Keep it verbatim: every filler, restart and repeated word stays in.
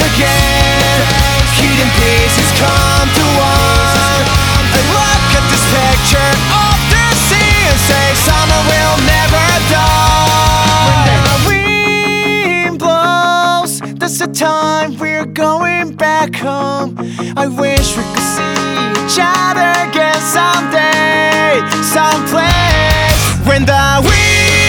again. Hidden pieces come to one. I look at this picture of the sea and say summer will never die. When the wind blows, that's the time we're going back home. I wish we could see each other again someday, someplace. When the wind